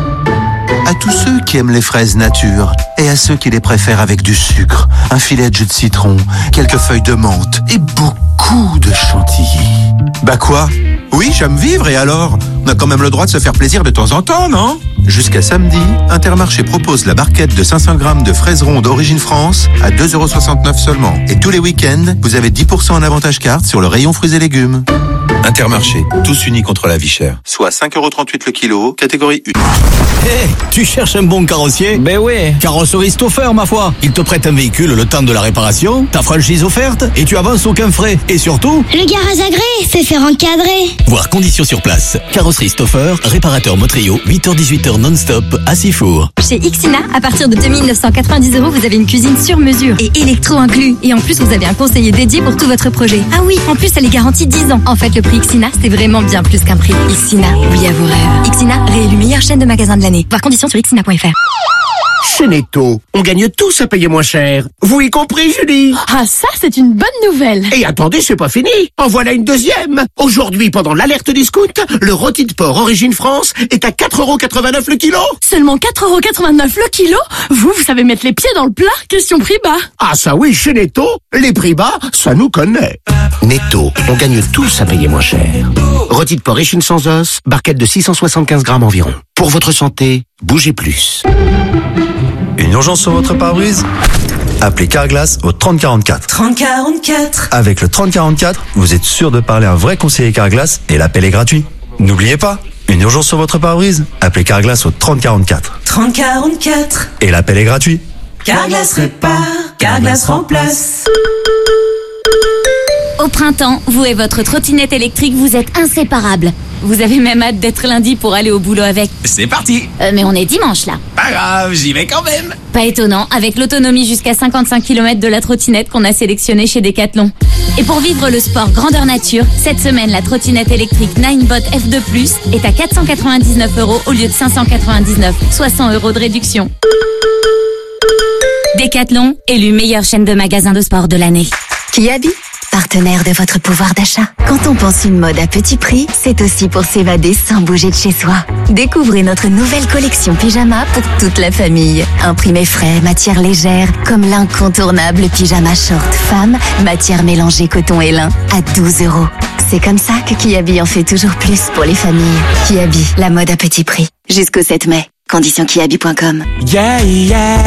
À tous ceux qui aiment les fraises nature et à ceux qui les préfèrent avec du sucre, un filet de jus de citron, quelques feuilles de menthe et beaucoup de chantilly. Bah quoi? Oui, j'aime vivre et alors? On a quand même le droit de se faire plaisir de temps en temps, non? Jusqu'à samedi, Intermarché propose la barquette de 500 grammes de fraises rondes Origine France à 2,69 € seulement. Et tous les week-ends, vous avez 10% en avantage carte sur le rayon fruits et légumes. Intermarché, tous unis contre la vie chère. Soit 5,38€ le kilo, catégorie 1. Hé, tu cherches un bon carrossier? Ben ouais. Carrosserie Stoffer, ma foi. Il te prête un véhicule le temps de la réparation, ta franchise offerte, et tu avances aucun frais. Et surtout, le garage agréé, c'est faire encadrer. voir conditions sur place. Carrosserie Stoffer, réparateur Motrio, 8h-18h non-stop à Sifour. Chez Ixina, à partir de 2990€, vous avez une cuisine sur mesure et électro inclus. Et en plus, vous avez un conseiller dédié pour tout votre projet. Ah oui, en plus, elle est garantie 10 ans. En fait, le prix Ixina, c'est vraiment bien plus qu'un prix. Ixina, oui à vos rêves. Ixina, réélu meilleure chaîne de magasins de l'année. Voir conditions sur ixina.fr. Chez Netto, on gagne tous à payer moins cher. Vous y compris, Julie? Ah, ça, c'est une bonne nouvelle. Et attendez, c'est pas fini. En voilà une deuxième. Aujourd'hui, pendant l'alerte discount, le rôti de porc Origine France est à 4,89€ le kilo. Seulement 4,89€ le kilo? Vous savez mettre les pieds dans le plat? Question prix bas. Ah ça oui, chez Netto, les prix bas, ça nous connaît. Netto, on gagne tous à payer moins cher. Rôti de porc échine sans os, barquette de 675 grammes environ. Pour votre santé, bougez plus. Une urgence sur votre pare-brise? Appelez Carglass au 3044. 3044. Avec le 3044, vous êtes sûr de parler à un vrai conseiller Carglass et l'appel est gratuit. N'oubliez pas, une urgence sur votre pare-brise? Appelez Carglass au 3044. 3044. Et l'appel est gratuit. Carglass répare, Carglass remplace. Au printemps, vous et votre trottinette électrique, vous êtes inséparables. Vous avez même hâte d'être lundi pour aller au boulot avec. C'est parti. Mais on est dimanche là. Pas grave, j'y vais quand même. Pas étonnant, avec l'autonomie jusqu'à 55 km de la trottinette qu'on a sélectionnée chez Decathlon. Et pour vivre le sport grandeur nature, cette semaine, la trottinette électrique Ninebot F2+, est à 499€ au lieu de 599, soit 100€ de réduction. Decathlon, élu meilleure chaîne de magasins de sport de l'année. Kiabi, partenaire de votre pouvoir d'achat. Quand on pense une mode à petit prix, c'est aussi pour s'évader sans bouger de chez soi. Découvrez notre nouvelle collection pyjama pour toute la famille. Imprimé frais, matière légère, comme l'incontournable pyjama short femme, matière mélangée coton et lin, à 12€. C'est comme ça que Kiabi en fait toujours plus pour les familles. Kiabi, la mode à petit prix. Jusqu'au 7 mai. Conditions kiabi.com. Yeah, yeah.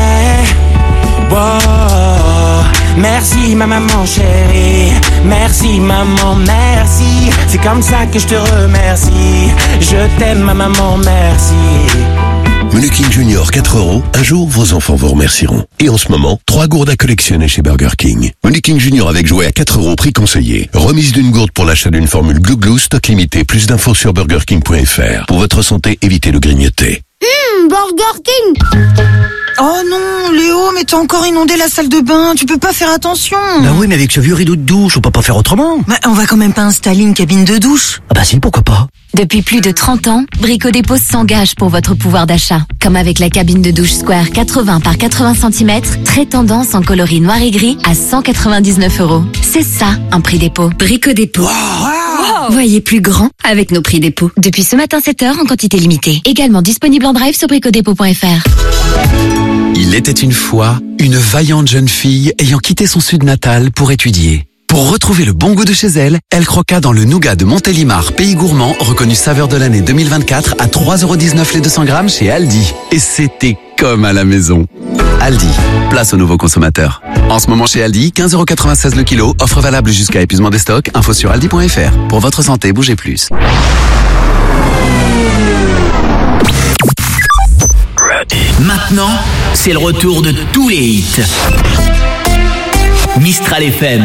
Wow. Merci ma maman chérie, merci maman, merci. C'est comme ça que je te remercie. Je t'aime ma maman, merci. Menu King Junior 4€, un jour vos enfants vous remercieront. Et en ce moment, 3 gourdes à collectionner chez Burger King. Menu King Junior avec jouet à 4€, prix conseillé. Remise d'une gourde pour l'achat d'une formule Glou Glou, stock limité. Plus d'infos sur burgerking.fr. Pour votre santé, évitez de grignoter. Burger King. Oh non, Léo, mais t'as encore inondé la salle de bain, tu peux pas faire attention. Bah oui, mais avec ce vieux rideau de douche, on peut pas faire autrement. Bah, on va quand même pas installer une cabine de douche. Ah bah si, pourquoi pas. Depuis plus de 30 ans, Brico Dépôt s'engage pour votre pouvoir d'achat. Comme avec la cabine de douche Square 80 par 80 cm, très tendance en coloris noir et gris à 199€. C'est ça, un prix dépôt. Brico Dépôt. Wow. Voyez plus grand avec nos prix dépôt. Depuis ce matin 7h en quantité limitée. Également disponible en drive sur bricodépôt.fr. Il était une fois une vaillante jeune fille ayant quitté son sud natal pour étudier. Pour retrouver le bon goût de chez elle, elle croqua dans le nougat de Montélimar, pays gourmand, reconnu saveur de l'année 2024 à 3,19€ les 200 grammes chez Aldi. Et c'était comme à la maison. Aldi, place aux nouveaux consommateurs. En ce moment chez Aldi, 15,96€ le kilo, offre valable jusqu'à épuisement des stocks, info sur aldi.fr. Pour votre santé, bougez plus. Maintenant, c'est le retour de tous les hits. Mistral FM.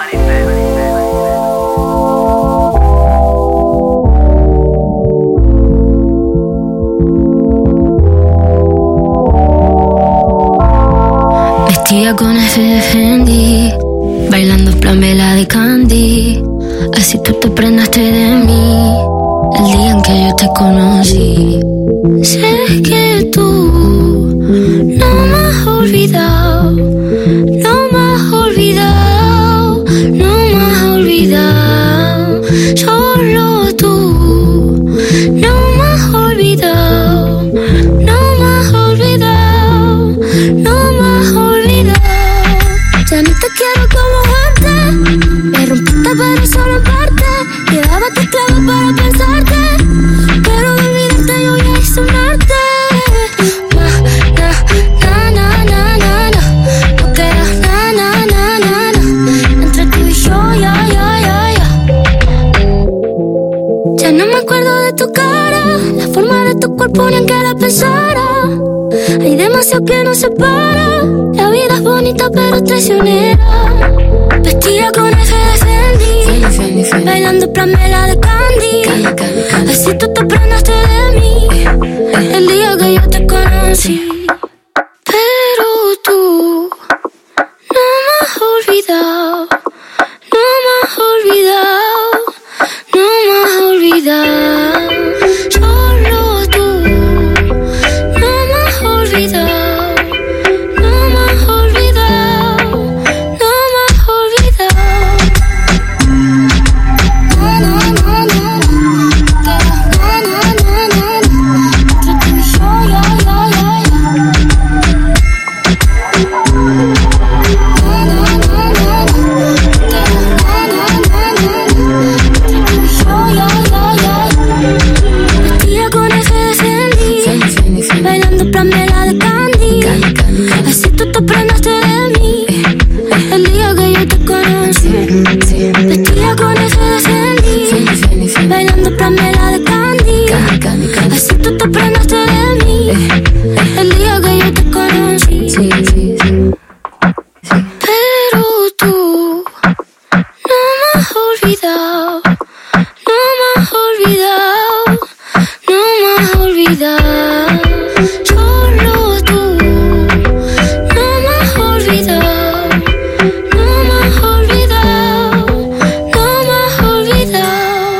Vestida con ese de Fendi, bailando plan vela de Candy. Así tú te prendaste de mí el día en que yo te conocí. Sé que tú no me has olvidado, no me has olvidado, no me has olvidado. Solo tú no me has olvidado, no me has olvidado, no me has olvidado. Ya no te quiero como antes, me rompiste pero solo en parte. Llevaba tus clavos para pensarte, pero de olvidarte yo ya hice un arte. Na, na, na, na, na, na. cuerpo ni aunque la pensara. Hay demasiado que nos separa. La vida es bonita pero traicionera. Vestida con eje de Fendi, bailando Pamela de Candy. Así tú te prendaste de mí el día que yo te conocí. Pero tú no me has olvidado, no me has olvidado, no me has olvidado. Solo tú no me has olvidado, no me has olvidado, no me has olvidado. No, no, no, no, vestida con eje de Fendi, bailando Pamela de Candy. Así tú te prendaste de mí el día que yo te conocí. Vestida con eje de Fendi, bailando Pamela de Candy. Así tú te prendaste de mí el día que yo te conocí. Pero tú no me has olvidado, no me has olvidado, no me has olvidado. Solo tú no me has olvidado, no me has olvidado, no me has olvidado.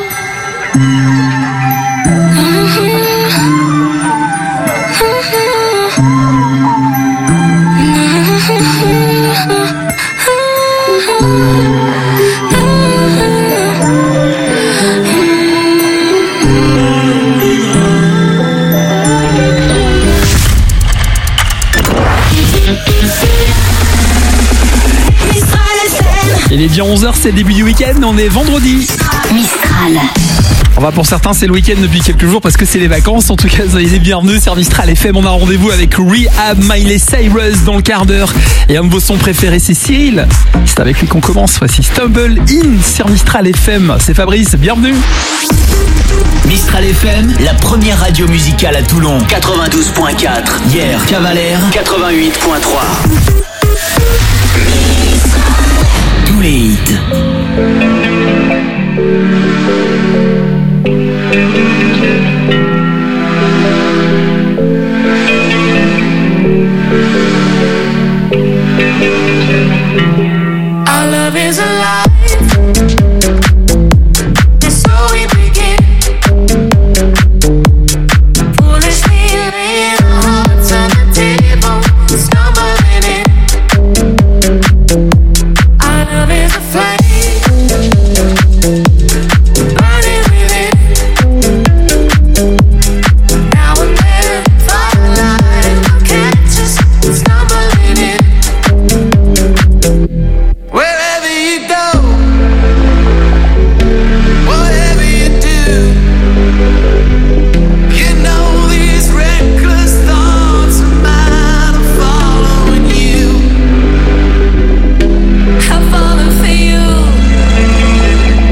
Il est bien 11h, c'est le début du week-end, on est vendredi. Mistral. On va pour certains, c'est le week-end depuis quelques jours parce que c'est les vacances. En tout cas, soyez les bienvenus sur Mistral FM. On a rendez-vous avec Rehab, Miley Cyrus dans le quart d'heure. Et un de vos sons préférés, c'est Cyril. C'est avec lui qu'on commence. Voici Stumble In sur Mistral FM. C'est Fabrice, bienvenue. Mistral FM, la première radio musicale à Toulon. 92.4. Hier, Cavalère, 88.3. Tous les hits.